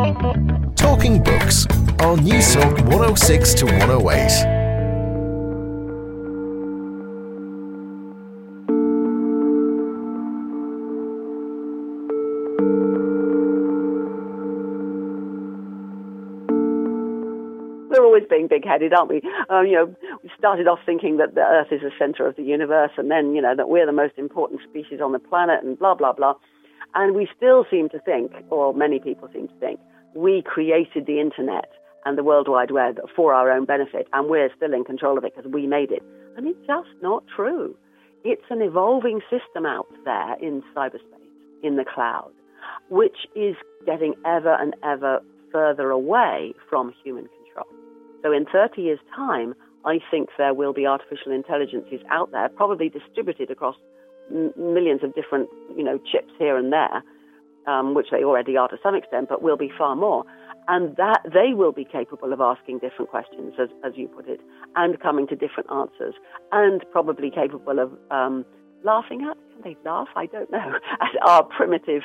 Talking Books on News Talk 106 to 108. We're always being big-headed, aren't we? We started off thinking that the Earth is the center of the universe, and then, that we're the most important species on the planet, and blah, blah, blah. And we still seem to think, or many people seem to think, we created the internet and the World Wide Web for our own benefit, and we're still in control of it because we made it. And it's just not true. It's an evolving system out there in cyberspace, in the cloud, which is getting ever and ever further away from human control. So in 30 years' time, I think there will be artificial intelligences out there, probably distributed across millions of different, chips here and there, which they already are to some extent, but will be far more. And that they will be capable of asking different questions, as you put it, and coming to different answers, and probably capable of laughing at. Can they laugh? I don't know. At our primitive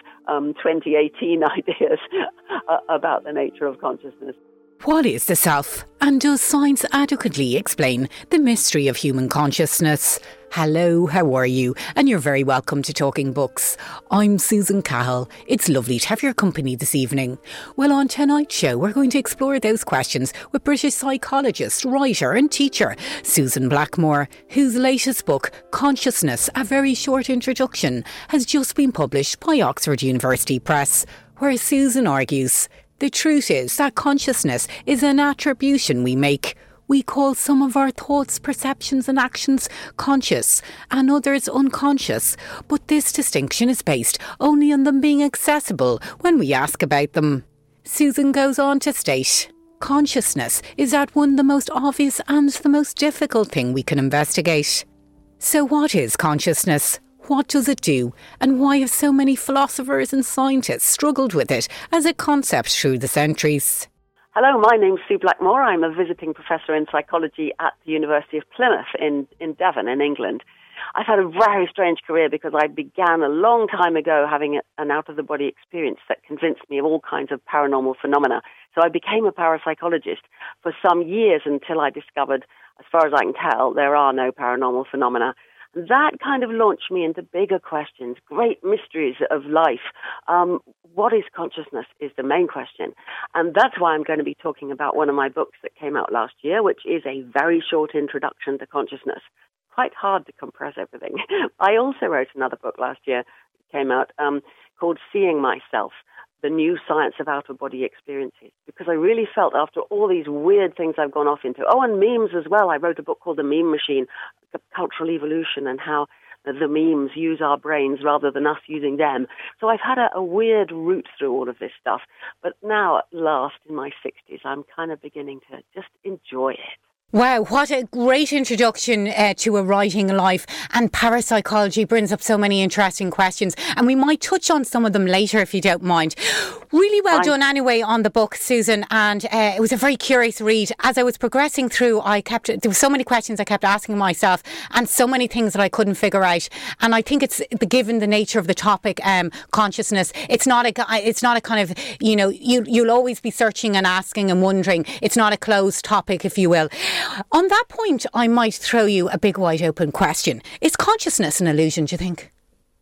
2018 ideas about the nature of consciousness. What is the self? And does science adequately explain the mystery of human consciousness? Hello, how are you? And you're very welcome to Talking Books. I'm Susan Cahill. It's lovely to have your company this evening. Well, on tonight's show, we're going to explore those questions with British psychologist, writer and teacher Susan Blackmore, whose latest book, Consciousness, A Very Short Introduction, has just been published by Oxford University Press, where Susan argues the truth is that consciousness is an attribution we make. We call some of our thoughts, perceptions and actions conscious and others unconscious, but this distinction is based only on them being accessible when we ask about them. Susan goes on to state, consciousness is at one the most obvious and the most difficult thing we can investigate. So what is consciousness? What does it do? And why have so many philosophers and scientists struggled with it as a concept through the centuries? Hello, my name's Sue Blackmore. I'm a visiting professor in psychology at the University of Plymouth in Devon in England. I've had a very strange career because I began a long time ago having an out-of-the-body experience that convinced me of all kinds of paranormal phenomena. So I became a parapsychologist for some years until I discovered, as far as I can tell, there are no paranormal phenomena. That kind of launched me into bigger questions, great mysteries of life. What is consciousness is the main question. And that's why I'm going to be talking about one of my books that came out last year, which is a very short introduction to consciousness. Quite hard to compress everything. I also wrote another book last year, came out, called Seeing Myself, the new science of out-of-body experiences, because I really felt after all these weird things I've gone off into, and memes as well. I wrote a book called The Meme Machine, Cultural Evolution, and how the memes use our brains rather than us using them. So I've had a weird route through all of this stuff, but now at last, in my 60s, I'm kind of beginning to just enjoy it. Wow, what a great introduction to a writing life, and parapsychology brings up so many interesting questions, and we might touch on some of them later if you don't mind. Really well done anyway on the book, Susan, and it was a very curious read. As I was progressing through, there were so many questions I kept asking myself and so many things that I couldn't figure out, and I think it's given the nature of the topic, consciousness, it's not a kind of, you'll always be searching and asking and wondering. It's not a closed topic, if you will. On that point, I might throw you a big wide open question. Is consciousness an illusion, do you think?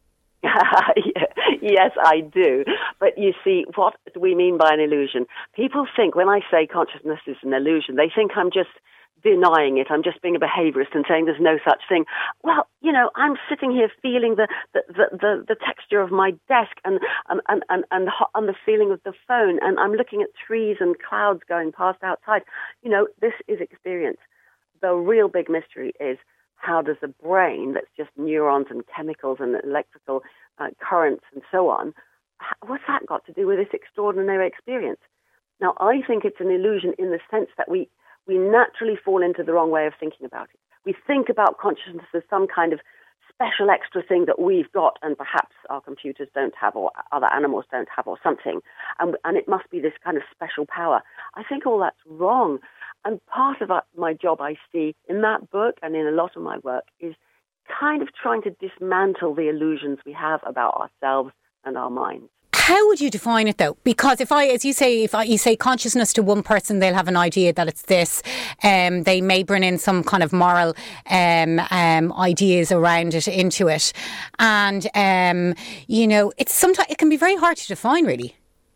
Yes, I do. But you see, what do we mean by an illusion? People think when I say consciousness is an illusion, they think I'm just denying it. I'm just being a behaviorist and saying there's no such thing. Well, I'm sitting here feeling the texture of my desk and the feeling of the phone, and I'm looking at trees and clouds going past outside. This is experience. The real big mystery is, how does the brain, that's just neurons and chemicals and electrical currents and so on, what's that got to do with this extraordinary experience? Now, I think it's an illusion in the sense that we naturally fall into the wrong way of thinking about it. We think about consciousness as some kind of special extra thing that we've got and perhaps our computers don't have or other animals don't have or something. And it must be this kind of special power. I think all that's wrong. And part of my job I see in that book and in a lot of my work is kind of trying to dismantle the illusions we have about ourselves and our minds. How would you define it though? Because if you say consciousness to one person, they'll have an idea that it's this. They may bring in some kind of moral ideas around it, into it, and it can be very hard to define, really.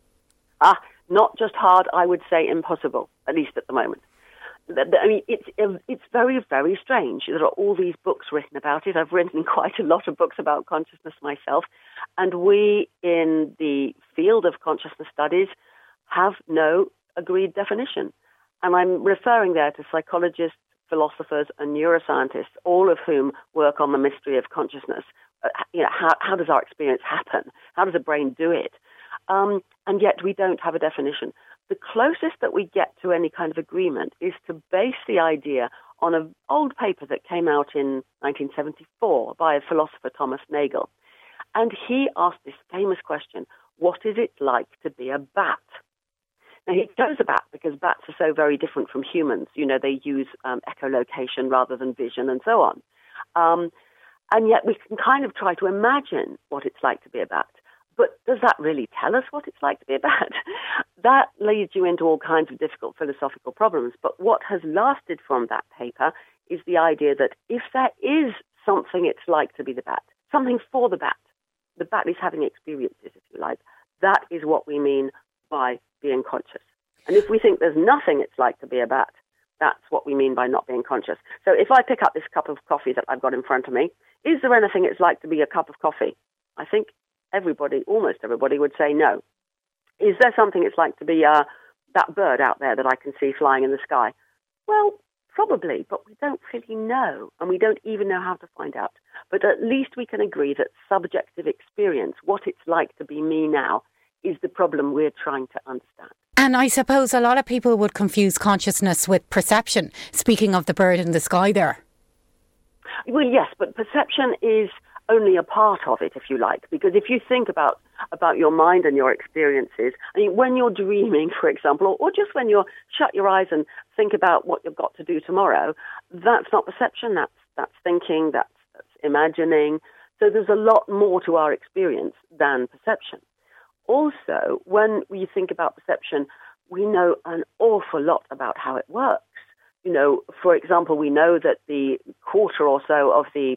Not just hard, I would say impossible, at least at the moment. I mean, it's very, very strange. There are all these books written about it. I've written quite a lot of books about consciousness myself. And we, in the field of consciousness studies, have no agreed definition. And I'm referring there to psychologists, philosophers, and neuroscientists, all of whom work on the mystery of consciousness. How does our experience happen? How does the brain do it? And yet we don't have a definition. The closest that we get to any kind of agreement is to base the idea on an old paper that came out in 1974 by a philosopher, Thomas Nagel. And he asked this famous question, what is it like to be a bat? Now, he chose a bat because bats are so very different from humans. They use echolocation rather than vision and so on. And yet we can kind of try to imagine what it's like to be a bat. But does that really tell us what it's like to be a bat? That leads you into all kinds of difficult philosophical problems. But what has lasted from that paper is the idea that if there is something it's like to be the bat, something for the bat is having experiences, if you like, that is what we mean by being conscious. And if we think there's nothing it's like to be a bat, that's what we mean by not being conscious. So if I pick up this cup of coffee that I've got in front of me, is there anything it's like to be a cup of coffee? I think almost everybody would say no. Is there something it's like to be that bird out there that I can see flying in the sky? Well, probably, but we don't really know, and we don't even know how to find out. But at least we can agree that subjective experience, what it's like to be me now, is the problem we're trying to understand. And I suppose a lot of people would confuse consciousness with perception, speaking of the bird in the sky there. Well, yes, but perception is only a part of it, if you like, because if you think about your mind and your experiences, I mean, when you're dreaming, for example, or just when you shut your eyes and think about what you've got to do tomorrow, that's not perception, that's thinking, that's imagining. So there's a lot more to our experience than perception. Also, when we think about perception, we know an awful lot about how it works. For example, we know that the quarter or so of the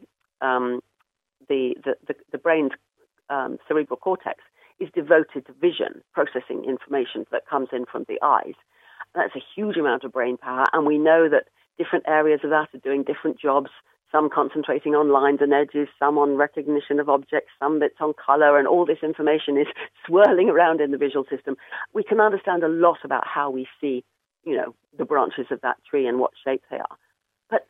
brain's cerebral cortex is devoted to vision, processing information that comes in from the eyes. And that's a huge amount of brain power, and we know that different areas of that are doing different jobs, some concentrating on lines and edges, some on recognition of objects, some bits on color, and all this information is swirling around in the visual system. We can understand a lot about how we see, the branches of that tree and what shape they are. But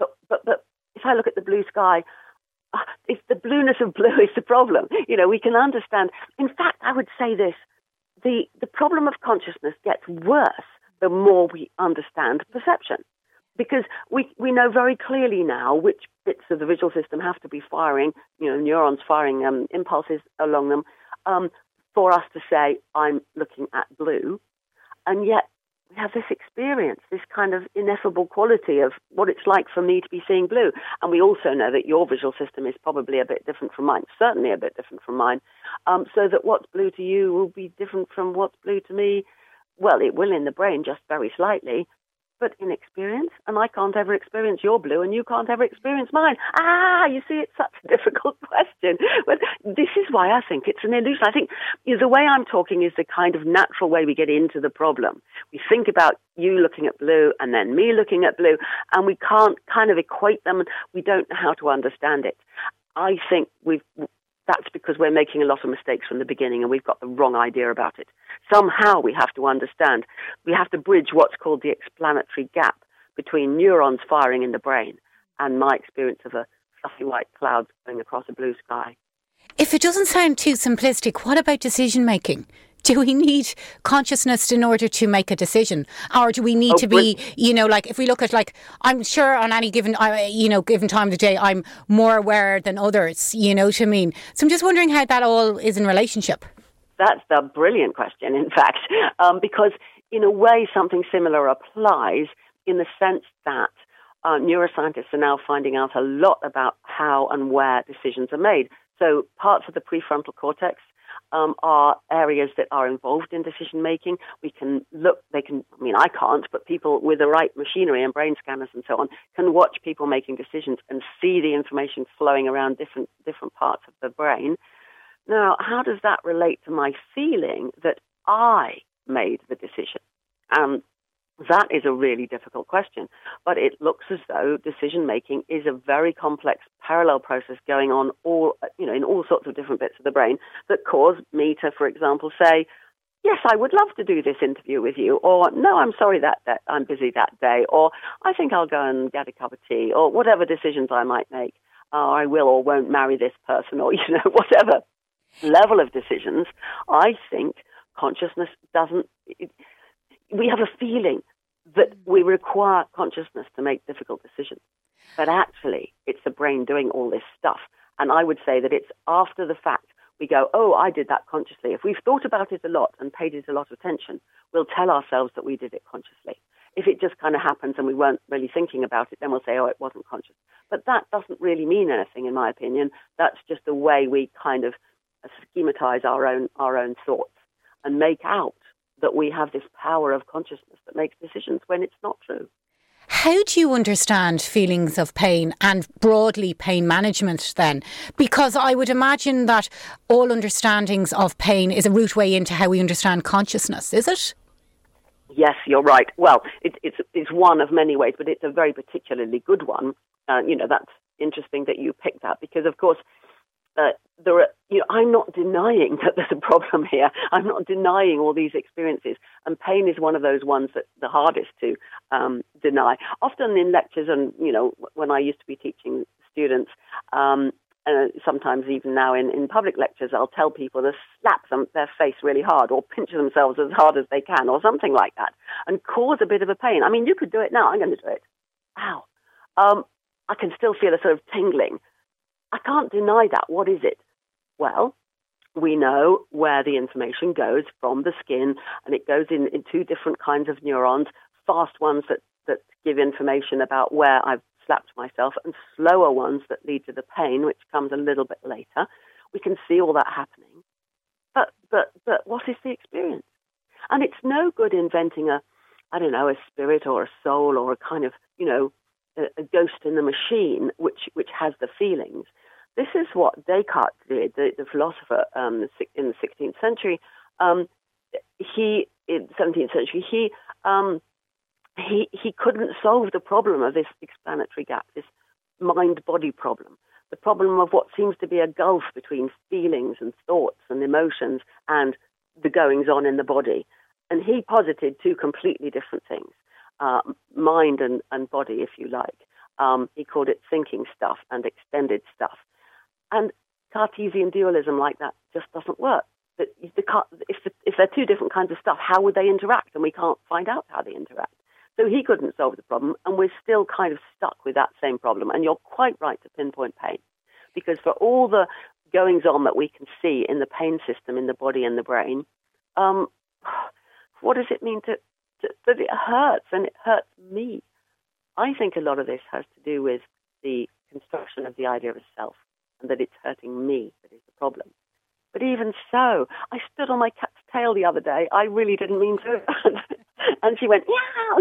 if I look at the blue sky, if the blueness of blue is the problem, we can understand. In fact, I would say this, the problem of consciousness gets worse the more we understand perception. Because we know very clearly now which bits of the visual system have to be firing, neurons firing impulses along them, for us to say, I'm looking at blue. And yet we have this experience, this kind of ineffable quality of what it's like for me to be seeing blue. And we also know that your visual system is probably a bit different from mine, certainly a bit different from mine, so that what's blue to you will be different from what's blue to me. Well, it will in the brain, just very slightly, but in experience, and I can't ever experience your blue, and you can't ever experience mine. You see, it's such a difficult question. But this is why I think it's an illusion. I think the way I'm talking is the kind of natural way we get into the problem. We think about you looking at blue and then me looking at blue, and we can't kind of equate them, and we don't know how to understand it. I think that's because we're making a lot of mistakes from the beginning and we've got the wrong idea about it. Somehow we have to understand. We have to bridge what's called the explanatory gap between neurons firing in the brain and my experience of a fluffy white cloud going across a blue sky. If it doesn't sound too simplistic, what about decision making? Do we need consciousness in order to make a decision? Or do we need to be, if we look at, I'm sure on any given time of the day, I'm more aware than others, you know what I mean? So I'm just wondering how that all is in relationship. That's the brilliant question, in fact, because in a way something similar applies in the sense that neuroscientists are now finding out a lot about how and where decisions are made. So parts of the prefrontal cortex are areas that are involved in decision making. We can look, I can't, but people with the right machinery and brain scanners and so on can watch people making decisions and see the information flowing around different parts of the brain. Now, how does that relate to my feeling that I made the decision? That is a really difficult question, but it looks as though decision-making is a very complex parallel process going on in all sorts of different bits of the brain that cause me to, for example, say, yes, I would love to do this interview with you, or no, I'm sorry that I'm busy that day, or I think I'll go and get a cup of tea, or whatever decisions I might make. I will or won't marry this person, or, whatever level of decisions. I think consciousness we have a feeling that we require consciousness to make difficult decisions. But actually, it's the brain doing all this stuff. And I would say that it's after the fact we go, oh, I did that consciously. If we've thought about it a lot and paid it a lot of attention, we'll tell ourselves that we did it consciously. If it just kind of happens and we weren't really thinking about it, then we'll say, oh, it wasn't conscious. But that doesn't really mean anything, in my opinion. That's just the way we kind of schematize our own thoughts and make out that we have this power of consciousness that makes decisions when it's not true. How do you understand feelings of pain and broadly pain management then? Because I would imagine that all understandings of pain is a route way into how we understand consciousness, is it? Yes, you're right. Well, it's one of many ways, but it's a very particularly good one. That's interesting that you picked that because, of course, I'm not denying that there's a problem here. I'm not denying all these experiences. And pain is one of those ones that's the hardest to deny. Often in lectures and, when I used to be teaching students, sometimes even now in public lectures, I'll tell people to slap their face really hard or pinch themselves as hard as they can or something like that and cause a bit of a pain. I mean, you could do it now. I'm going to do it. Ow. I can still feel a sort of tingling. I can't deny that. What is it? Well, we know where the information goes from the skin, and it goes in two different kinds of neurons, fast ones that give information about where I've slapped myself, and slower ones that lead to the pain, which comes a little bit later. We can see all that happening. But what is the experience? And it's no good inventing a spirit or a soul or a kind of, a ghost in the machine which has the feelings. This is what Descartes did, the philosopher in the 16th century. In the 17th century, he couldn't solve the problem of this explanatory gap, this mind-body problem, the problem of what seems to be a gulf between feelings and thoughts and emotions and the goings-on in the body. And he posited two completely different things, mind and body, if you like. He called it thinking stuff and extended stuff. And Cartesian dualism like that just doesn't work. If they're two different kinds of stuff, how would they interact? And we can't find out how they interact. So he couldn't solve the problem, and we're still kind of stuck with that same problem. And you're quite right to pinpoint pain, because for all the goings-on that we can see in the pain system in the body and the brain, what does it mean that it hurts, and it hurts me? I think a lot of this has to do with the construction of the idea of a self, and that it's hurting me that is the problem. But even so, I stood on my cat's tail the other day. I really didn't mean to. And she went,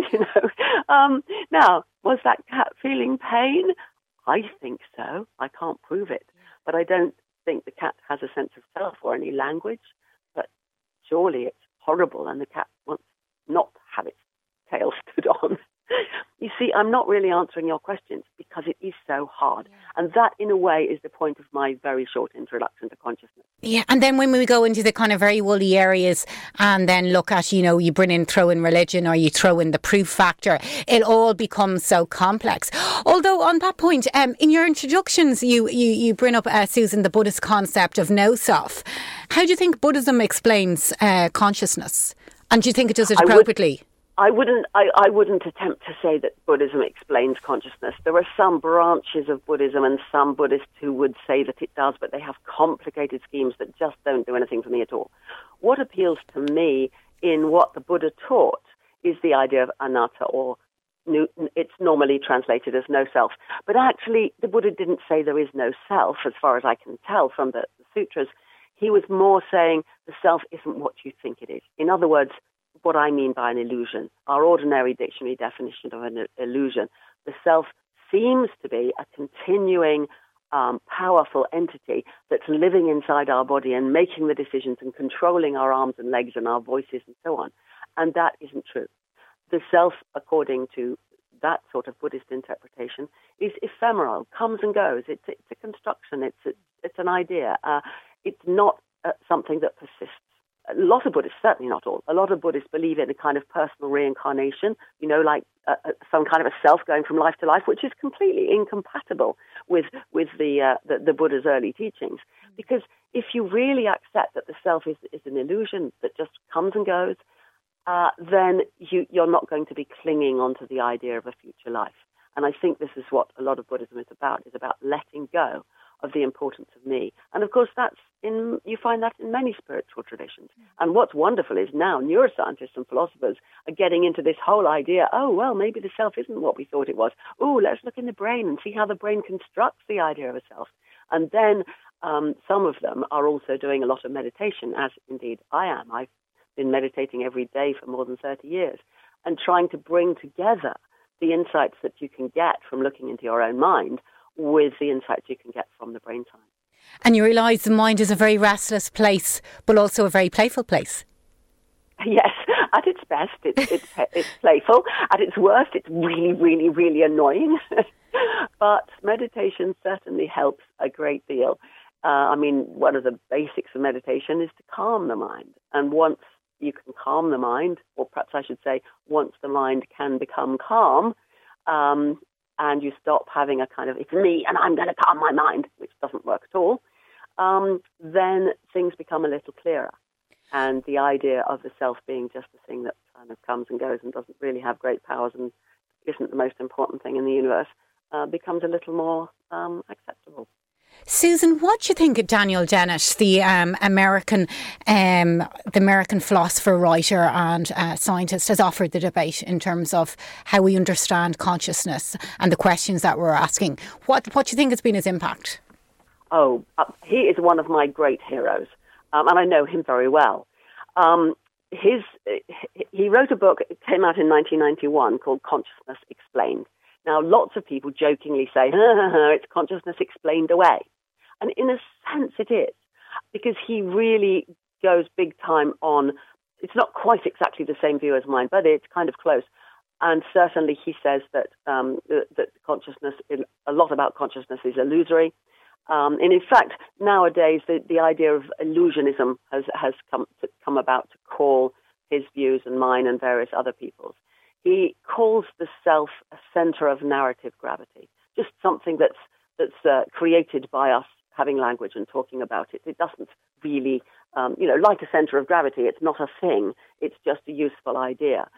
meow, Now, was that cat feeling pain? I think so. I can't prove it. But I don't think the cat has a sense of self or any language. But surely it's horrible, and the cat wants not to have its tail stood on. You see, I'm not really answering your questions because it is so hard. Yeah. And that, in a way, is the point of my very short introduction to consciousness. Yeah, and then when we go into the kind of very woolly areas and then look at, you throw in religion or you throw in the proof factor, it all becomes so complex. Although on that point, in your introductions, you bring up, Susan, the Buddhist concept of no-self. How do you think Buddhism explains consciousness? And do you think it does it appropriately? I wouldn't attempt to say that Buddhism explains consciousness. There are some branches of Buddhism and some Buddhists who would say that it does, but they have complicated schemes that just don't do anything for me at all. What appeals to me in what the Buddha taught is the idea of anatta, or it's normally translated as no self. But actually, the Buddha didn't say there is no self, as far as I can tell from the sutras. he was more saying the self isn't what you think it is. In other words, what I mean by an illusion, our ordinary dictionary definition of an illusion, the self seems to be a continuing, powerful entity that's living inside our body and making the decisions and controlling our arms and legs and our voices and so on. And that isn't true. The self, according to that sort of Buddhist interpretation, is ephemeral, comes and goes. It's a construction. It's an idea. It's not something that persists. A lot of Buddhists, certainly not all, a lot of Buddhists believe in a kind of personal reincarnation, like some kind of a self going from life to life, which is completely incompatible with the Buddha's early teachings. Because if you really accept that the self is an illusion that just comes and goes, then you're not going to be clinging onto the idea of a future life. And I think this is what a lot of Buddhism is about letting go of the importance of me. And of course, you find that in many spiritual traditions. And what's wonderful is now neuroscientists and philosophers are getting into this whole idea, maybe the self isn't what we thought it was. Let's look in the brain and see how the brain constructs the idea of a self. And then some of them are also doing a lot of meditation, as indeed I am. I've been meditating every day for more than 30 years and trying to bring together the insights that you can get from looking into your own mind with the insights you can get from the brain science. And you realise the mind is a very restless place, but also a very playful place. Yes, at its best, it's playful. At its worst, it's really, really, really annoying. But meditation certainly helps a great deal. One of the basics of meditation is to calm the mind. And once you can calm the mind, or perhaps I should say, once the mind can become calm, and you stop having a kind of, it's me and I'm going to calm my mind, which doesn't work at all, then things become a little clearer. And the idea of the self being just a thing that kind of comes and goes and doesn't really have great powers and isn't the most important thing in the universe becomes a little more acceptable. Susan, what do you think of Daniel Dennett, the American philosopher, writer and scientist, has offered the debate in terms of how we understand consciousness and the questions that we're asking? What do you think has been his impact? He is one of my great heroes, and I know him very well. He wrote a book, it came out in 1991, called Consciousness Explained. Now, lots of people jokingly say, it's consciousness explained away. And in a sense it is, because he really goes big time on, it's not quite exactly the same view as mine, but it's kind of close. And certainly he says that that consciousness, a lot about consciousness is illusory. And in fact, nowadays, the idea of illusionism has come about to call his views and mine and various other people's. He calls the self a center of narrative gravity, just something that's created by us having language and talking about it. It doesn't really, like a center of gravity. It's not a thing. It's just a useful idea.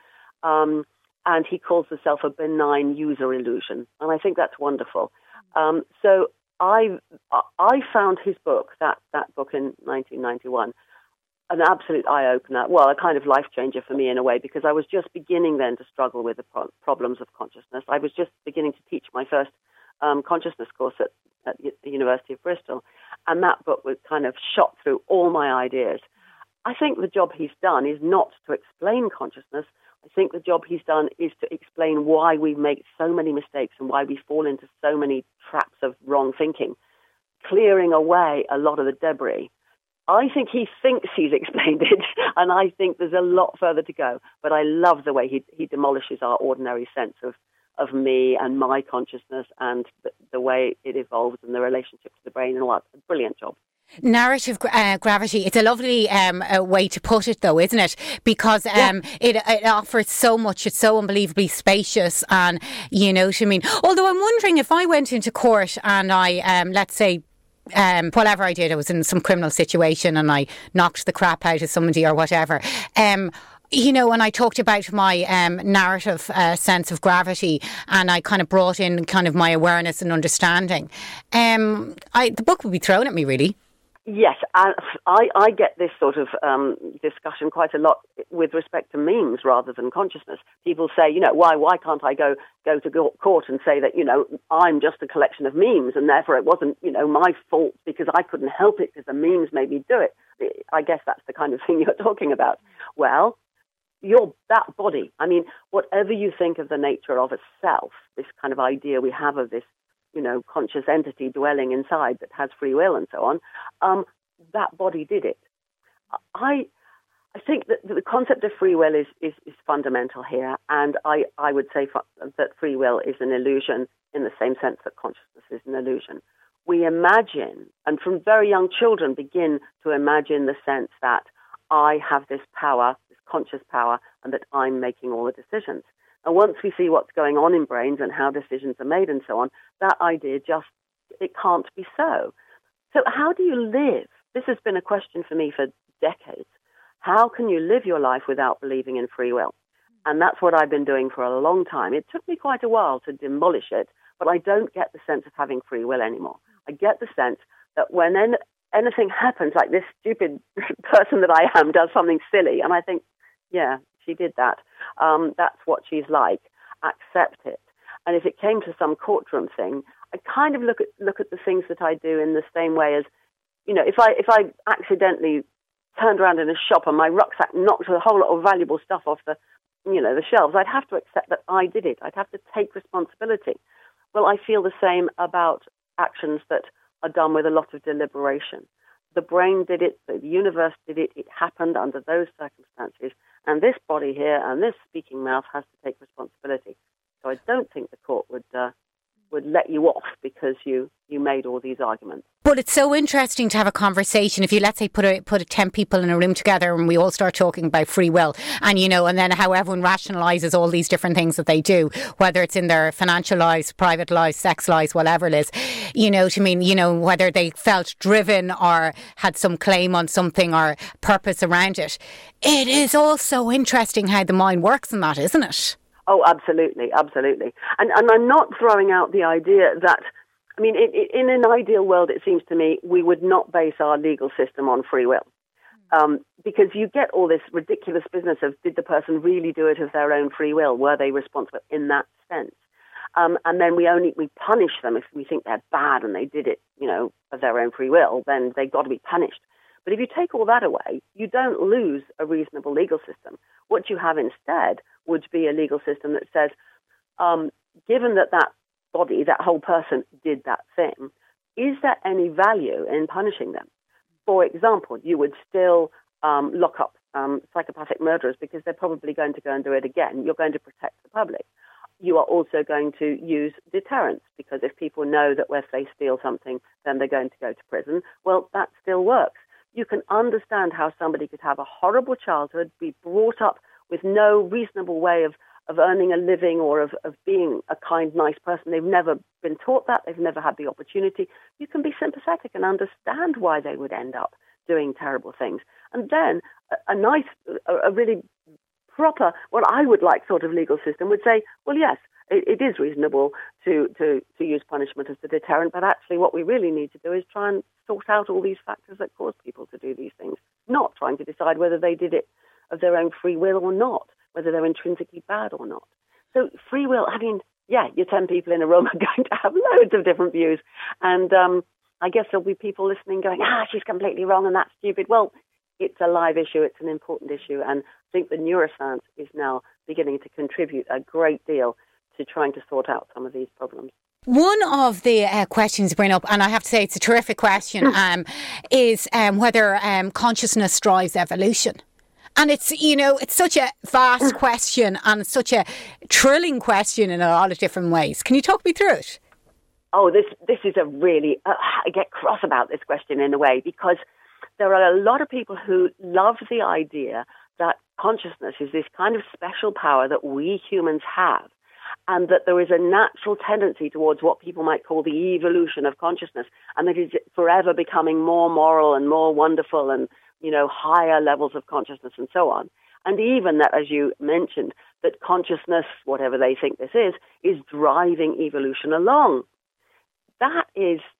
And he calls the self a benign user illusion. And I think that's wonderful. So I found his book, that book in 1991, an absolute eye-opener, a kind of life-changer for me in a way, because I was just beginning then to struggle with the problems of consciousness. I was just beginning to teach my first consciousness course at the University of Bristol, and that book was kind of shot through all my ideas. I think the job he's done is not to explain consciousness. I think the job he's done is to explain why we make so many mistakes and why we fall into so many traps of wrong thinking, clearing away a lot of the debris. I think he thinks he's explained it, and I think there's a lot further to go. But I love the way he demolishes our ordinary sense of me and my consciousness and the way it evolves and the relationship to the brain and all that. Brilliant job. Narrative gravity. It's a lovely way to put it, though, isn't it? Because it offers so much. It's so unbelievably spacious, and you know what I mean. Although I'm wondering if I went into court and I, let's say, whatever I did, I was in some criminal situation and I knocked the crap out of somebody or whatever. And I talked about my narrative sense of gravity, and I kind of brought in kind of my awareness and understanding. The book would be thrown at me, really. Yes, I get this sort of discussion quite a lot with respect to memes rather than consciousness. People say, why can't I go to court and say that, I'm just a collection of memes and therefore it wasn't, my fault because I couldn't help it because the memes made me do it. I guess that's the kind of thing you're talking about. Well, that body, whatever you think of the nature of a self, this kind of idea we have of this, conscious entity dwelling inside that has free will and so on, that body did it. I think that the concept of free will is fundamental here, and I would say that free will is an illusion in the same sense that consciousness is an illusion. We imagine, and from very young children begin to imagine the sense that I have this power, this conscious power, and that I'm making all the decisions. And once we see what's going on in brains and how decisions are made and so on, that idea it can't be so. So how do you live? This has been a question for me for decades. How can you live your life without believing in free will? And that's what I've been doing for a long time. It took me quite a while to demolish it, but I don't get the sense of having free will anymore. I get the sense that when anything happens, like this stupid person that I am does something silly, and I think, yeah, she did that. That's what she's like. Accept it. And if it came to some courtroom thing, I kind of look at the things that I do in the same way as, if I accidentally turned around in a shop and my rucksack knocked a whole lot of valuable stuff off the shelves, I'd have to accept that I did it. I'd have to take responsibility. Well, I feel the same about actions that are done with a lot of deliberation. The brain did it, the universe did it, it happened under those circumstances, and this body here and this speaking mouth has to take responsibility. So I don't think the court would let you off because you made all these arguments. But it's so interesting to have a conversation. If you, let's say, put 10 people in a room together and we all start talking about free will and, and then how everyone rationalises all these different things that they do, whether it's in their financial lives, private lives, sex lives, whatever it is, whether they felt driven or had some claim on something or purpose around it. It is all so interesting how the mind works in that, isn't it? Oh, absolutely, absolutely. And I'm not throwing out the idea that, in an ideal world, it seems to me, we would not base our legal system on free will. Because you get all this ridiculous business of, did the person really do it of their own free will? Were they responsible in that sense? And then we punish them if we think they're bad and they did it, of their own free will, then they've got to be punished. But if you take all that away, you don't lose a reasonable legal system. What you have instead would be a legal system that says, given that body, that whole person did that thing, is there any value in punishing them? For example, you would still lock up psychopathic murderers because they're probably going to go and do it again. You're going to protect the public. You are also going to use deterrence because if people know that if they steal something, then they're going to go to prison, well, that still works. You can understand how somebody could have a horrible childhood, be brought up with no reasonable way of earning a living or of being a kind, nice person. They've never been taught that. They've never had the opportunity. You can be sympathetic and understand why they would end up doing terrible things. And then a really proper, what I would like sort of legal system would say, well, yes, it is reasonable to use punishment as a deterrent, but actually what we really need to do is try and sort out all these factors that cause people to do these things, not trying to decide whether they did it of their own free will or not, whether they're intrinsically bad or not. So free will, your 10 people in a room are going to have loads of different views. And I guess there'll be people listening going, she's completely wrong and that's stupid. Well, it's a live issue. It's an important issue. And I think the neuroscience is now beginning to contribute a great deal to trying to sort out some of these problems. One of the questions you bring up, and I have to say it's a terrific question, is whether consciousness drives evolution. And it's, it's such a vast question and such a thrilling question in a lot of different ways. Can you talk me through it? Oh, this is a really, I get cross about this question in a way because there are a lot of people who love the idea that consciousness is this kind of special power that we humans have, and that there is a natural tendency towards what people might call the evolution of consciousness, and that it's forever becoming more moral and more wonderful and, higher levels of consciousness and so on. And even that, as you mentioned, that consciousness, whatever they think this is driving evolution along. That is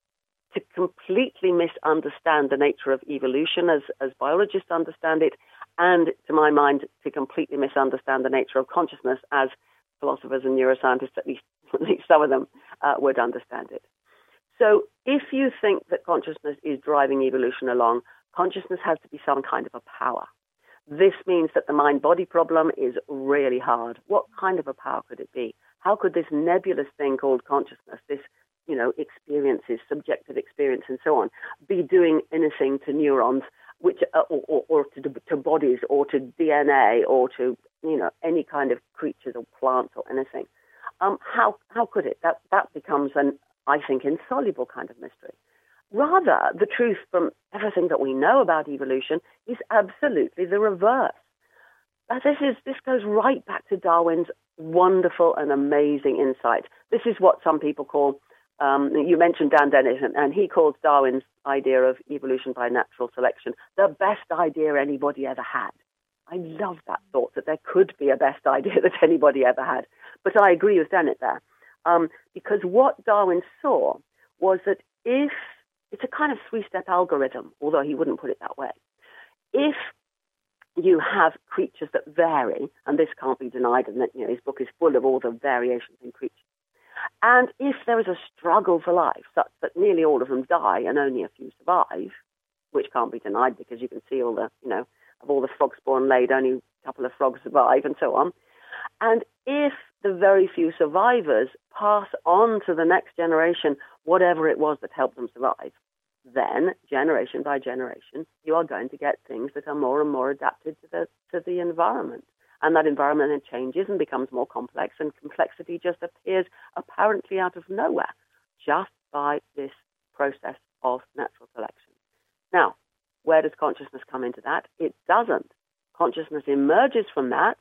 to completely misunderstand the nature of evolution as biologists understand it, and, to my mind, to completely misunderstand the nature of consciousness as philosophers and neuroscientists, at least some of them, would understand it. So if you think that consciousness is driving evolution along, consciousness has to be some kind of a power. This means that the mind-body problem is really hard. What kind of a power could it be? How could this nebulous thing called consciousness, this, experiences, subjective experience and so on, be doing anything to neurons, which or to bodies or to DNA or to, any kind of creatures or plants or anything? How could it? That becomes I think, insoluble kind of mystery. Rather, the truth from everything that we know about evolution is absolutely the reverse. This goes right back to Darwin's wonderful and amazing insight. This is what some people call, you mentioned Dan Dennison, and he calls Darwin's idea of evolution by natural selection the best idea anybody ever had. I love that thought, that there could be a best idea that anybody ever had. But I agree with Dennett there. Because what Darwin saw was that if it's a kind of three-step algorithm, although he wouldn't put it that way. If you have creatures that vary, and this can't be denied, and that, his book is full of all the variations in creatures, and if there is a struggle for life such that nearly all of them die and only a few survive, which can't be denied because you can see all the, of all the frogs born laid, only a couple of frogs survive and so on. And if the very few survivors pass on to the next generation whatever it was that helped them survive, then generation by generation, you are going to get things that are more and more adapted to the environment. And that environment then changes and becomes more complex, and complexity just appears apparently out of nowhere, just by this process of natural selection. Now, where does consciousness come into that? It doesn't. Consciousness emerges from that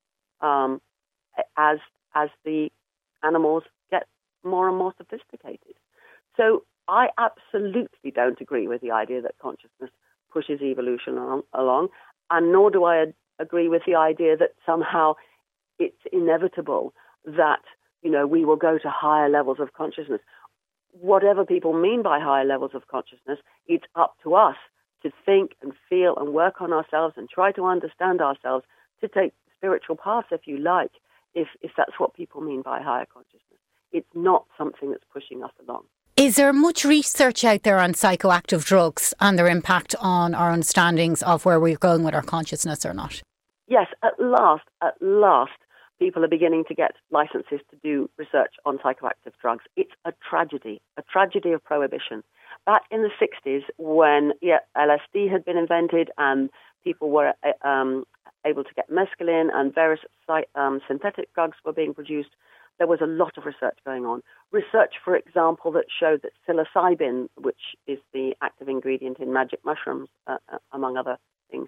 as the animals get more and more sophisticated. So I absolutely don't agree with the idea that consciousness pushes evolution along, and nor do I agree with the idea that somehow it's inevitable that, we will go to higher levels of consciousness. Whatever people mean by higher levels of consciousness, it's up to us to think and feel and work on ourselves and try to understand ourselves, to take spiritual paths, if you like, if that's what people mean by higher consciousness. It's not something that's pushing us along. Is there much research out there on psychoactive drugs and their impact on our understandings of where we're going with our consciousness or not? Yes, at last, people are beginning to get licenses to do research on psychoactive drugs. It's a tragedy of prohibition. Back in the 60s, when LSD had been invented and people were able to get mescaline and various synthetic drugs were being produced, there was a lot of research going on. Research, for example, that showed that psilocybin, which is the active ingredient in magic mushrooms, among other things,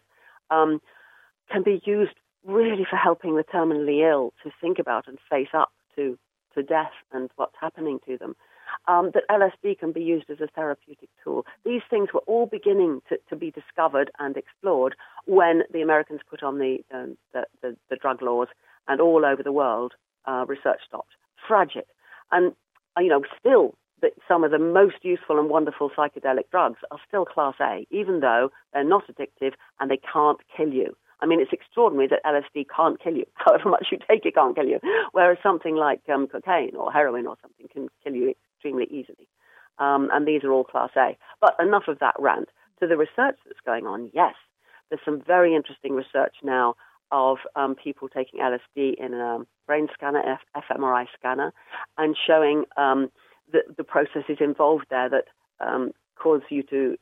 can be used really for helping the terminally ill to think about and face up to death and what's happening to them. That LSD can be used as a therapeutic tool. These things were all beginning to be discovered and explored when the Americans put on the drug laws, and all over the world research stopped. Tragic. And, still some of the most useful and wonderful psychedelic drugs are still Class A, even though they're not addictive and they can't kill you. I mean, it's extraordinary that LSD can't kill you. However much you take, it can't kill you. Whereas something like cocaine or heroin or something can kill you extremely easily. And these are all Class A. But enough of that rant. To the research that's going on, yes, there's some very interesting research now of people taking LSD in a brain scanner, fMRI scanner, and showing the processes involved there that cause you to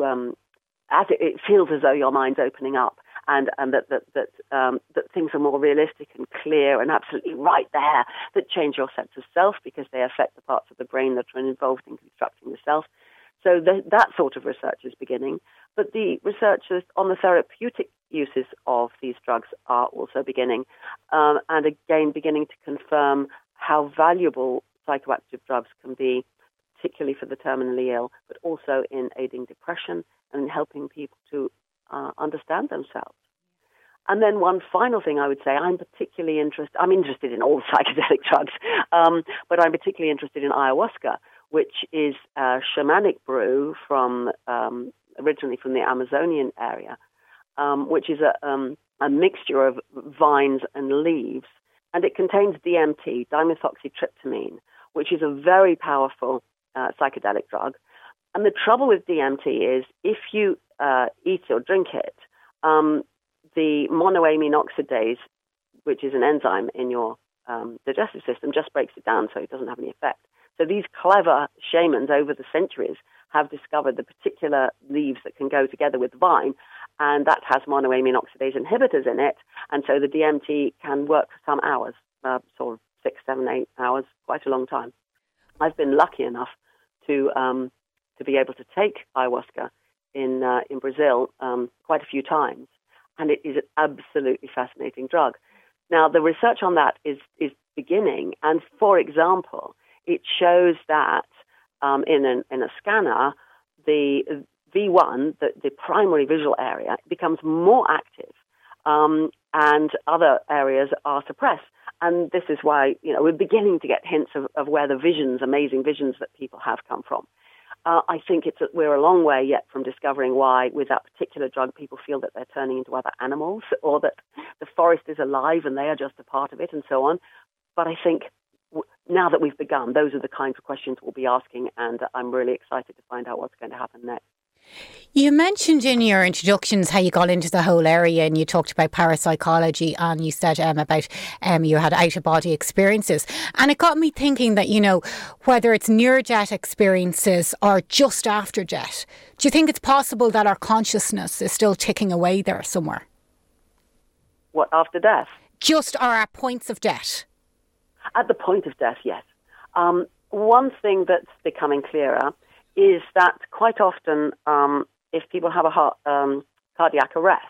as it feels as though your mind's opening up, and that things are more realistic and clear and absolutely right there, that change your sense of self because they affect the parts of the brain that are involved in constructing the self. So that sort of research is beginning. But the researchers on the therapeutic uses of these drugs are also beginning, and again beginning to confirm how valuable psychoactive drugs can be, particularly for the terminally ill, but also in aiding depression and helping people to understand themselves. And then one final thing I would say, I'm interested in all psychedelic drugs, but I'm particularly interested in ayahuasca, which is a shamanic brew from originally from the Amazonian area, which is a mixture of vines and leaves, and it contains DMT, dimethoxytryptamine, which is a very powerful psychedelic drug. And the trouble with DMT is if you eat or drink it, the monoamine oxidase, which is an enzyme in your digestive system, just breaks it down so it doesn't have any effect. So these clever shamans over the centuries have discovered the particular leaves that can go together with vine, and that has monoamine oxidase inhibitors in it, and so the DMT can work for some hours, sort of 6, 7, 8 hours, quite a long time. I've been lucky enough to be able to take ayahuasca in Brazil quite a few times, and it is an absolutely fascinating drug. Now, the research on that is beginning, and for example, it shows that in a scanner, the V1, the primary visual area, becomes more active, and other areas are suppressed. And this is why we're beginning to get hints of where the amazing visions that people have come from. I think we're a long way yet from discovering why, with that particular drug, people feel that they're turning into other animals, or that the forest is alive and they are just a part of it, and so on. But I think now that we've begun, those are the kinds of questions we'll be asking, and I'm really excited to find out what's going to happen next. You mentioned in your introductions how you got into the whole area, and you talked about parapsychology, and you said about you had out-of-body experiences. And it got me thinking that, whether it's near-death experiences or just after death, do you think it's possible that our consciousness is still ticking away there somewhere? What, after death? Just or at points of death. At the point of death, yes. One thing that's becoming clearer is that quite often, if people have a cardiac arrest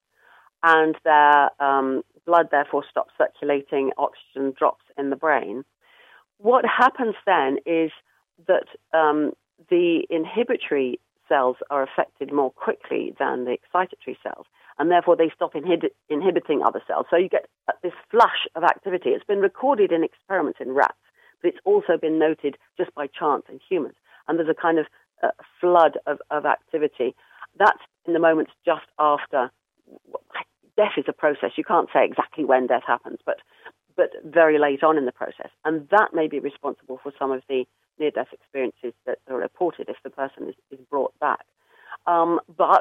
and their blood therefore stops circulating, oxygen drops in the brain, what happens then is that the inhibitory cells are affected more quickly than the excitatory cells, and therefore they stop inhibiting other cells. So you get this flush of activity. It's been recorded in experiments in rats, but it's also been noted just by chance in humans. And there's a kind of flood of activity. That's in the moments just after. Death is a process. You can't say exactly when death happens, but very late on in the process. And that may be responsible for some of the near-death experiences that are reported if the person is brought back. But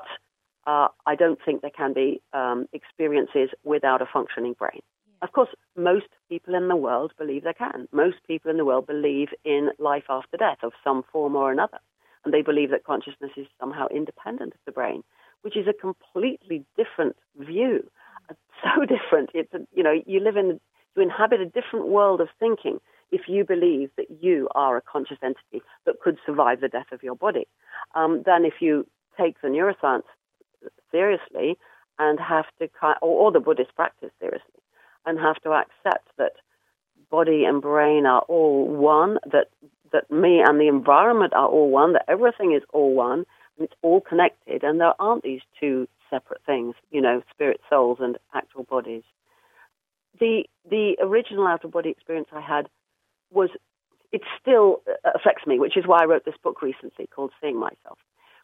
I don't think there can be experiences without a functioning brain. Of course, most people in the world believe they can. Most people in the world believe in life after death of some form or another. And they believe that consciousness is somehow independent of the brain, which is a completely different view. So different. It's you inhabit a different world of thinking if you believe that you are a conscious entity that could survive the death of your body, than if you take the neuroscience seriously and have to, or the Buddhist practice seriously, and have to accept that body and brain are all one, that me and the environment are all one, that everything is all one, and it's all connected, and there aren't these two separate things, spirit, souls, and actual bodies. The original out-of-body experience I had it still affects me, which is why I wrote this book recently called Seeing Myself.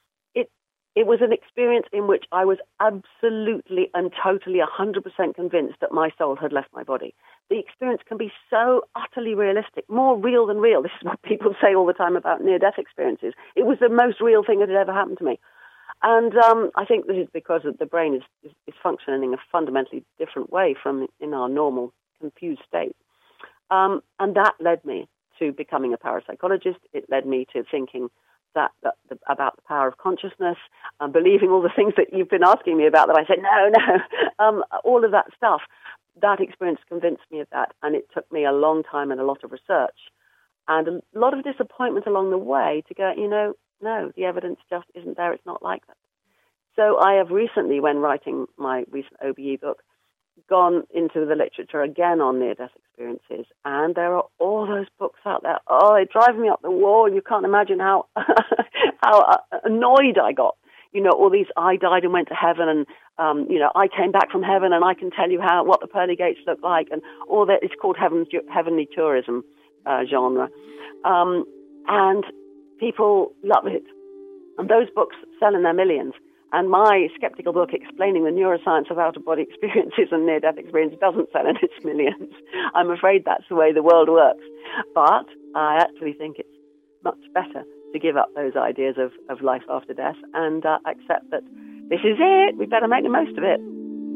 It was an experience in which I was absolutely and totally 100% convinced that my soul had left my body. The experience can be so utterly realistic, more real than real. This is what people say all the time about near-death experiences. It was the most real thing that had ever happened to me. And I think this is because the brain is functioning in a fundamentally different way from in our normal confused state. And that led me to becoming a parapsychologist. It led me to thinking about the power of consciousness, believing all the things that you've been asking me about that I said, no, all of that stuff. That experience convinced me of that, and it took me a long time and a lot of research and a lot of disappointment along the way to go, no, the evidence just isn't there. It's not like that. So I have recently, when writing my recent OBE book, gone into the literature again on near-death experiences, and there are all those books out there. Oh, they drive me up the wall. You can't imagine how annoyed I got. All these I died and went to heaven, and I came back from heaven, and I can tell you what the pearly gates look like, and all that. It's called heavenly tourism genre. And people love it. And those books sell in their millions. And my skeptical book explaining the neuroscience of out-of-body experiences and near-death experience doesn't sell in its millions. I'm afraid that's the way the world works. But I actually think it's much better to give up those ideas of life after death and accept that this is it. We better make the most of it.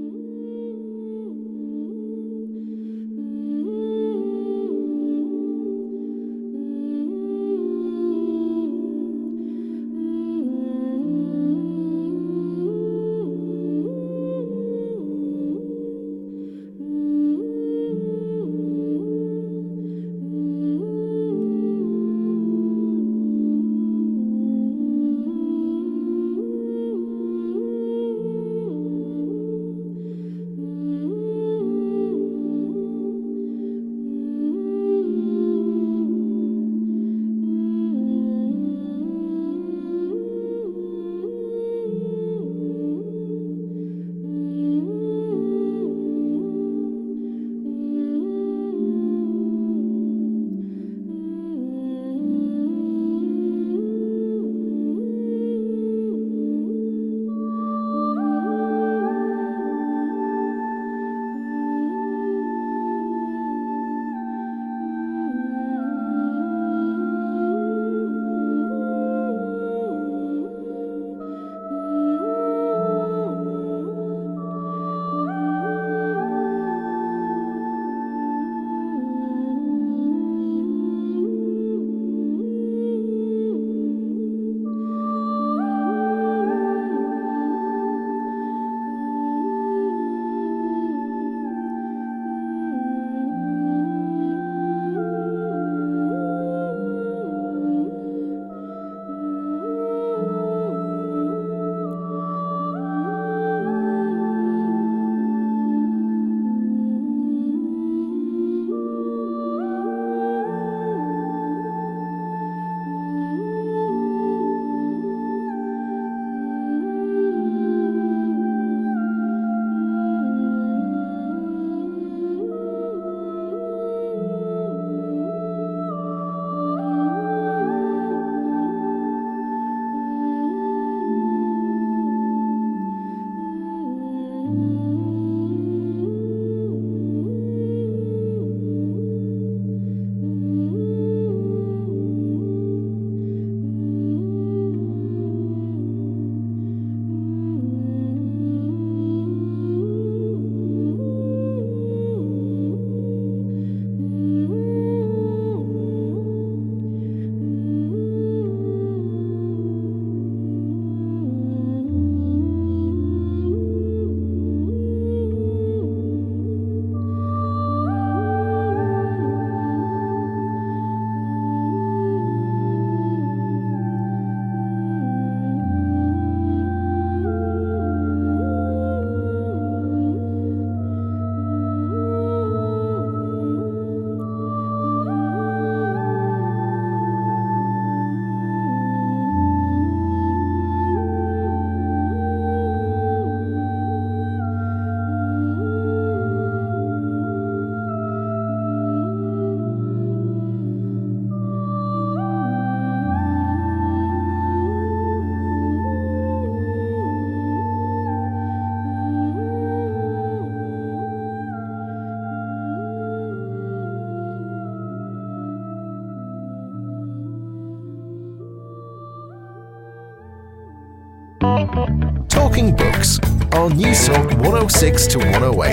Talking Books on News Talk 106 to 108.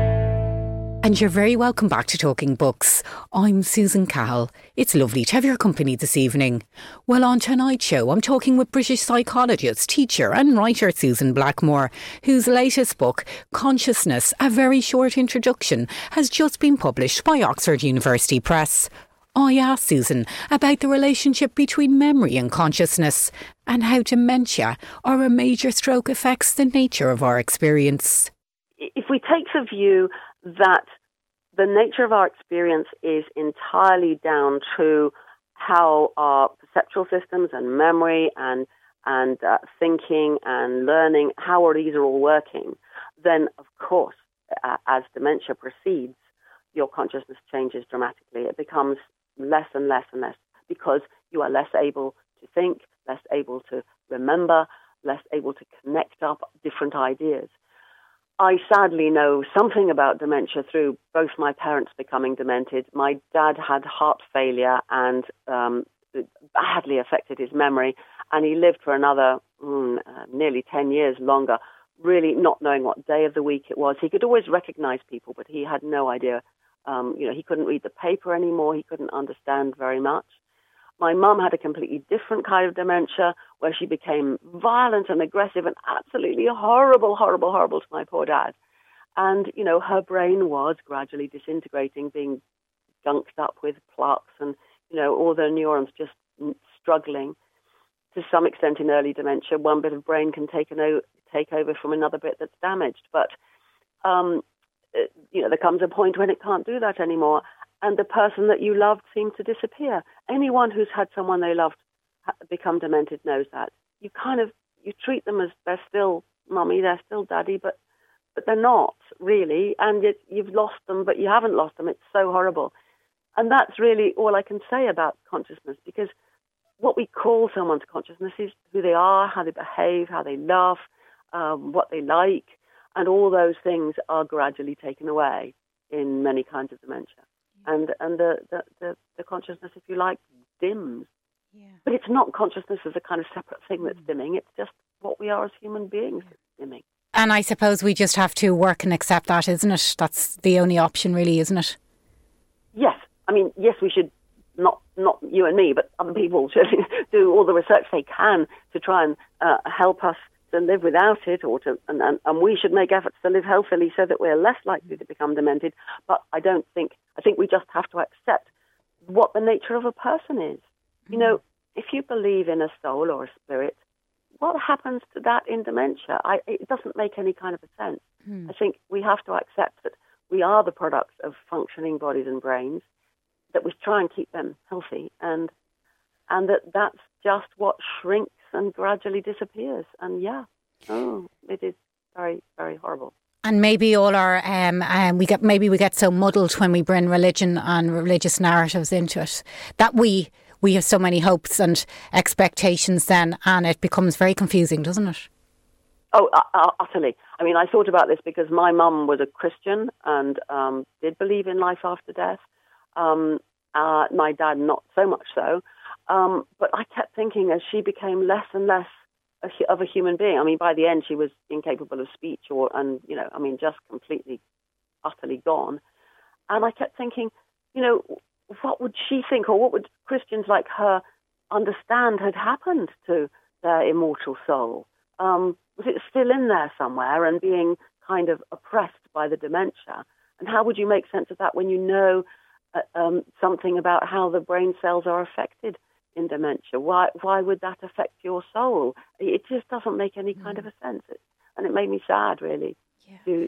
And you're very welcome back to Talking Books. I'm Susan Cahill. It's lovely to have your company this evening. Well, on tonight's show, I'm talking with British psychologist, teacher and writer Susan Blackmore, whose latest book, Consciousness, A Very Short Introduction, has just been published by Oxford University Press. I asked Susan about the relationship between memory and consciousness and how dementia or a major stroke affects the nature of our experience. If we take the view that the nature of our experience is entirely down to how our perceptual systems and memory and thinking and learning, how these are all working, then of course, as dementia proceeds, your consciousness changes dramatically. It becomes less and less and less because you are less able to think, less able to remember, less able to connect up different ideas. I sadly know something about dementia through both my parents becoming demented. My dad had heart failure and it badly affected his memory, and he lived for another nearly 10 years longer, really not knowing what day of the week it was. He could always recognize people, but he had no idea. He couldn't read the paper anymore. He couldn't understand very much. My mum had a completely different kind of dementia where she became violent and aggressive and absolutely horrible to my poor dad. And, her brain was gradually disintegrating, being gunked up with plaques and, all the neurons just struggling. To some extent in early dementia, one bit of brain can take over from another bit that's damaged. But, there comes a point when it can't do that anymore. And the person that you loved seemed to disappear. Anyone who's had someone they loved become demented knows that. You treat them as they're still mummy, they're still daddy, but they're not really. And you've lost them, but you haven't lost them. It's so horrible. And that's really all I can say about consciousness, because what we call someone's consciousness is who they are, how they behave, how they laugh, what they like, and all those things are gradually taken away in many kinds of dementia. And the consciousness, if you like, dims. Yeah. But it's not consciousness as a kind of separate thing that's dimming. It's just what we are as human beings that's dimming. And I suppose we just have to work and accept that, isn't it? That's the only option, really, isn't it? Yes. I mean, yes, we should, not you and me, but other people should do all the research they can to try and help us to live without it, and we should make efforts to live healthily so that we're less likely to become demented. But I think we just have to accept what the nature of a person is. Mm. If you believe in a soul or a spirit, what happens to that in dementia? It doesn't make any kind of a sense. Mm. I think we have to accept that we are the products of functioning bodies and brains, that we try and keep them healthy, and that's just what shrinks and gradually disappears. And it is very, very horrible. And maybe all our we get so muddled when we bring religion and religious narratives into it that we have so many hopes and expectations then, and it becomes very confusing, doesn't it? Oh, utterly. I mean, I thought about this because my mum was a Christian and did believe in life after death. My dad not so much so. But I kept thinking as she became less and less of a human being. I mean, by the end, she was incapable of speech just completely, utterly gone. And I kept thinking, what would she think, or what would Christians like her understand had happened to their immortal soul? Was it still in there somewhere and being kind of oppressed by the dementia? And how would you make sense of that when you know something about how the brain cells are affected in dementia? Why would that affect your soul? It just doesn't make any kind of a sense. And it made me sad, really, to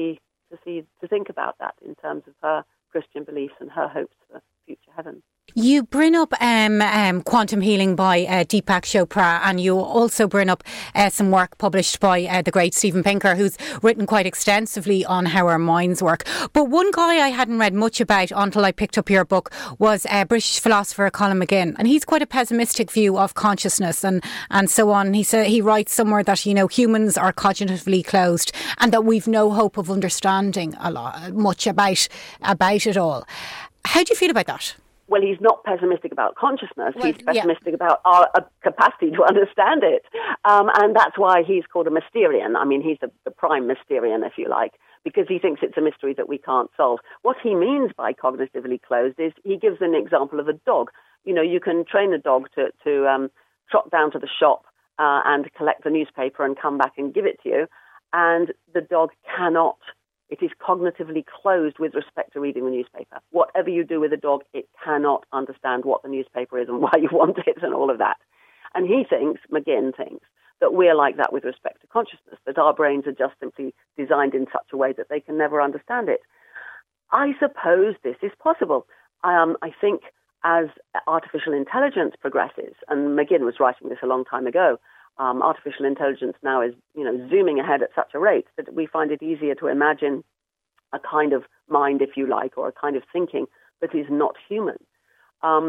think about that in terms of her Christian beliefs and her hopes for future heaven. You bring up Quantum Healing by Deepak Chopra, and you also bring up some work published by the great Steven Pinker, who's written quite extensively on how our minds work. But one guy I hadn't read much about until I picked up your book was British philosopher Colin McGinn, and he's quite a pessimistic view of consciousness and so on. He writes somewhere that humans are cognitively closed and that we've no hope of understanding much about it all. How do you feel about that? Well, he's not pessimistic about consciousness. He's pessimistic about our capacity to understand it. And that's why he's called a Mysterian. I mean, he's the prime Mysterian, if you like, because he thinks it's a mystery that we can't solve. What he means by cognitively closed is he gives an example of a dog. You can train a dog to trot down to the shop and collect the newspaper and come back and give it to you. And the dog cannot. It is cognitively closed with respect to reading the newspaper. Whatever you do with a dog, it cannot understand what the newspaper is and why you want it and all of that. And McGinn thinks, that we're like that with respect to consciousness, that our brains are just simply designed in such a way that they can never understand it. I suppose this is possible. I think as artificial intelligence progresses, and McGinn was writing this a long time ago, artificial intelligence now is, zooming ahead at such a rate that we find it easier to imagine a kind of mind, if you like, or a kind of thinking that is not human.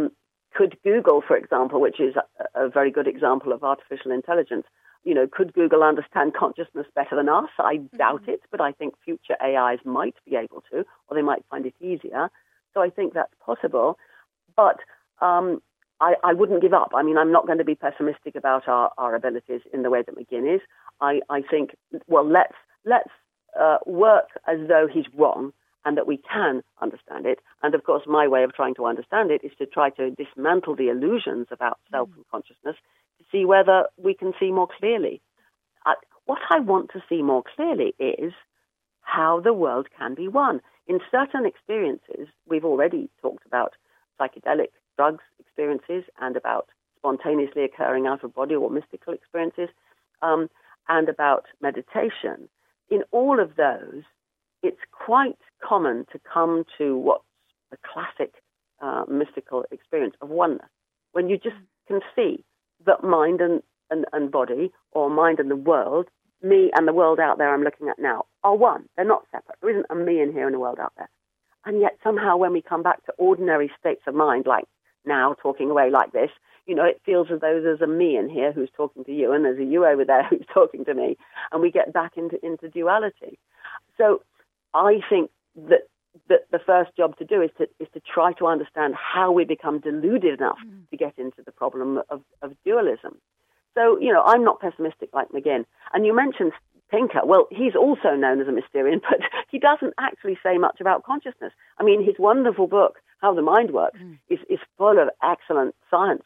Could Google, for example, which is a very good example of artificial intelligence, could Google understand consciousness better than us? I doubt it, but I think future AIs might be able to, or they might find it easier. So I think that's possible. But I wouldn't give up. I mean, I'm not going to be pessimistic about our abilities in the way that McGinn is. I think, well, let's work as though he's wrong and that we can understand it. And of course, my way of trying to understand it is to try to dismantle the illusions about self and consciousness to see whether we can see more clearly. What I want to see more clearly is how the world can be one. In certain experiences, we've already talked about psychedelic drugs experiences and about spontaneously occurring out-of-body or mystical experiences, and about meditation. In all of those, it's quite common to come to what's a classic mystical experience of oneness, when you just can see that mind and body, or mind and the world, me and the world out there I'm looking at now, are one. They're not separate. There isn't a me in here and a world out there. And yet somehow when we come back to ordinary states of mind, like now talking away like this, it feels as though there's a me in here who's talking to you and there's a you over there who's talking to me, and we get back into duality. So I think that the first job to do is to try to understand how we become deluded enough to get into the problem of dualism. So, I'm not pessimistic like McGinn. And you mentioned Pinker. Well, he's also known as a Mysterian, but he doesn't actually say much about consciousness. I mean, his wonderful book, How the Mind Works, is full of excellent science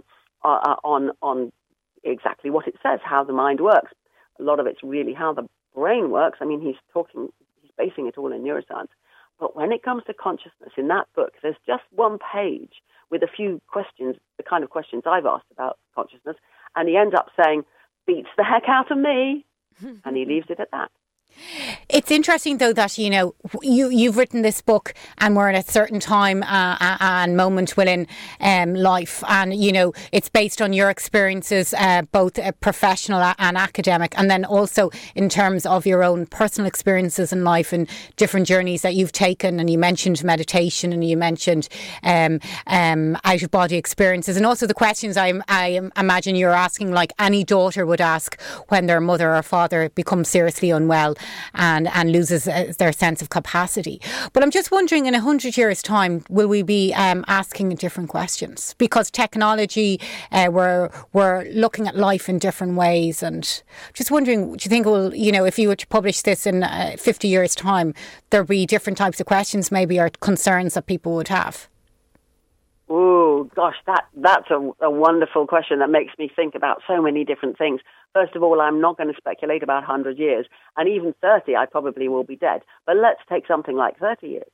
on exactly what it says, how the mind works. A lot of it's really how the brain works. I mean, he's basing it all in neuroscience. But when it comes to consciousness, in that book, there's just one page with a few questions, the kind of questions I've asked about consciousness, and he ends up saying, beats the heck out of me, and he leaves it at that. It's interesting, though, that, you've written this book and we're at a certain time and moment within life. And, it's based on your experiences, both professional and academic. And then also in terms of your own personal experiences in life and different journeys that you've taken. And you mentioned meditation and you mentioned out-of-body experiences. And also the questions I imagine you're asking, like any daughter would ask when their mother or father becomes seriously unwell and loses their sense of capacity. But I'm just wondering, in 100 years' time, will we be asking different questions? Because technology, we're looking at life in different ways. And just wondering, do you think, if you were to publish this in 50 years' time, there'll be different types of questions maybe or concerns that people would have? Oh, gosh, that's a wonderful question that makes me think about so many different things. First of all, I'm not going to speculate about 100 years. And even 30, I probably will be dead. But let's take something like 30 years.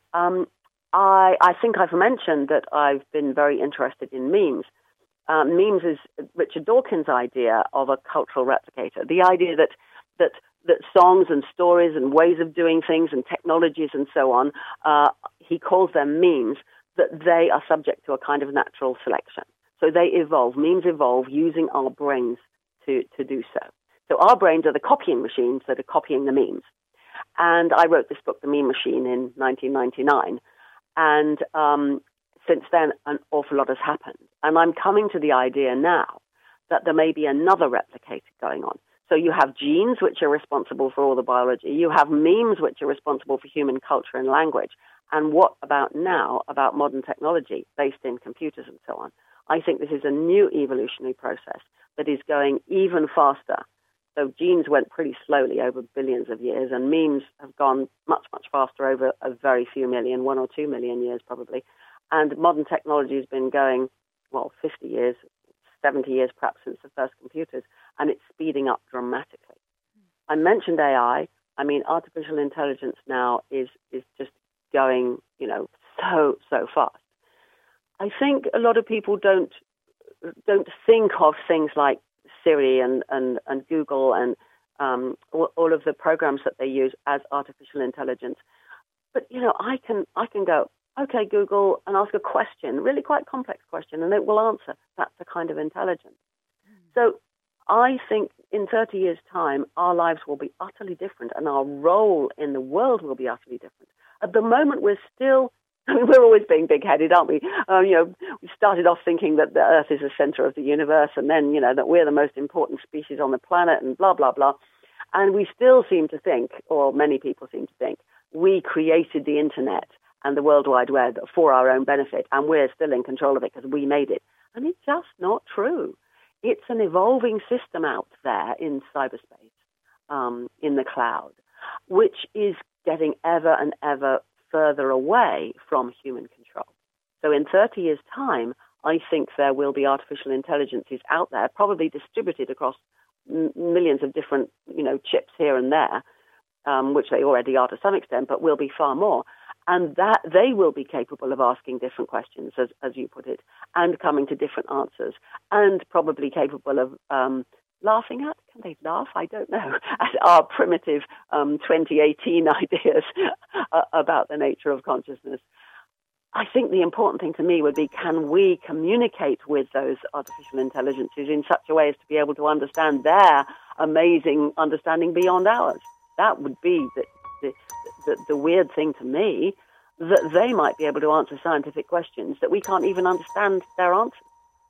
I think I've mentioned that I've been very interested in memes. Memes is Richard Dawkins' idea of a cultural replicator. The idea that songs and stories and ways of doing things and technologies and so on, he calls them memes, that they are subject to a kind of natural selection. So they evolve. Memes evolve using our brains to do so. So our brains are the copying machines that are copying the memes. And I wrote this book, The Meme Machine, in 1999. And since then, an awful lot has happened. And I'm coming to the idea now that there may be another replicator going on. So you have genes, which are responsible for all the biology. You have memes, which are responsible for human culture and language. And what about now, about modern technology based in computers and so on? I think this is a new evolutionary process that is going even faster. So genes went pretty slowly over billions of years, and memes have gone much, much faster over a very few million, 1 or 2 million years probably. And modern technology has been going, 50 years, 70 years perhaps since the first computers, and it's speeding up dramatically. I mentioned AI. I mean, artificial intelligence now is just going, so fast. I think a lot of people don't think of things like Siri and Google and all of the programs that they use as artificial intelligence. But I can go, okay, Google, and ask a question, really quite complex question, and it will answer. That's the kind of intelligence. So I think in 30 years' time, our lives will be utterly different, and our role in the world will be utterly different. At the moment, we're still I mean, we're always being big-headed, aren't we? We started off thinking that the Earth is the center of the universe, and then, that we're the most important species on the planet, and blah, blah, blah. And we still seem to think, or many people seem to think, we created the internet and the World Wide Web for our own benefit, and we're still in control of it because we made it. And it's just not true. It's an evolving system out there in cyberspace, in the cloud, which is getting ever and ever further away from human control. So in 30 years' time, I think there will be artificial intelligences out there, probably distributed across millions of different, chips here and there, which they already are to some extent, but will be far more. And that they will be capable of asking different questions, as you put it, and coming to different answers, and probably capable of laughing at. Can they laugh? I don't know. At our primitive 2018 ideas about the nature of consciousness. I think the important thing to me would be, can we communicate with those artificial intelligences in such a way as to be able to understand their amazing understanding beyond ours? That would be the weird thing to me, that they might be able to answer scientific questions that we can't even understand their answers.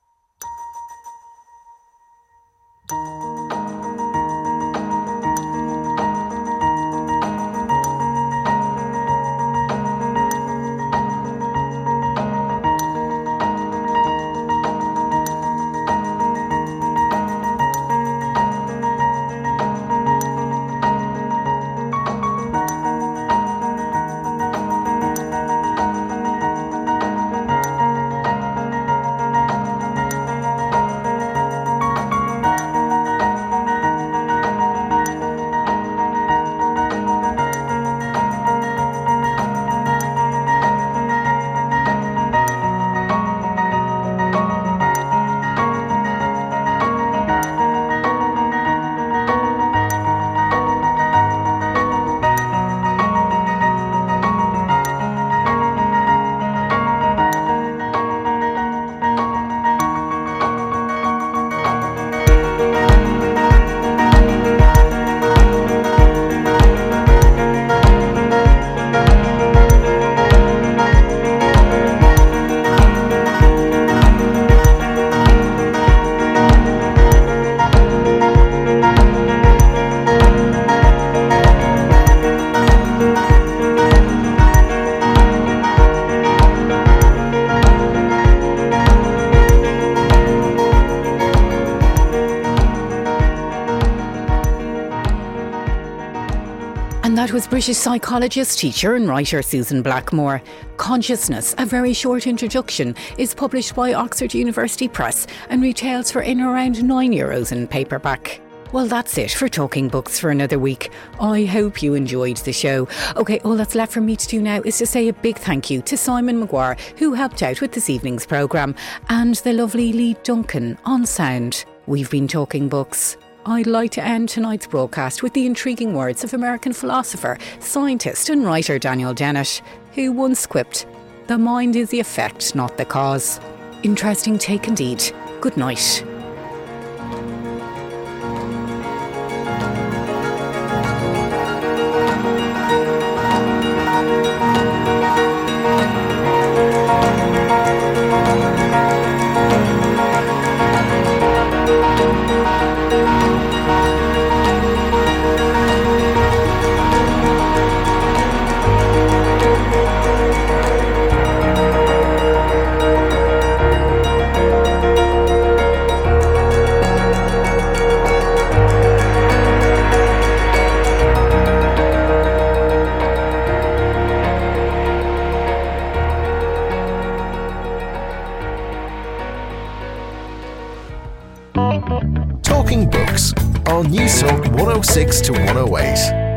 That was British psychologist, teacher and writer Susan Blackmore. Consciousness, a very short introduction, is published by Oxford University Press and retails for in around €9 in paperback. Well, that's it for Talking Books for another week. I hope you enjoyed the show. OK, all that's left for me to do now is to say a big thank you to Simon Maguire, who helped out with this evening's programme, and the lovely Lee Duncan on sound. We've been Talking Books. I'd like to end tonight's broadcast with the intriguing words of American philosopher, scientist and writer Daniel Dennett, who once quipped, "The mind is the effect, not the cause." Interesting take indeed. Good night. Talking Books on News Talk 106 to 108.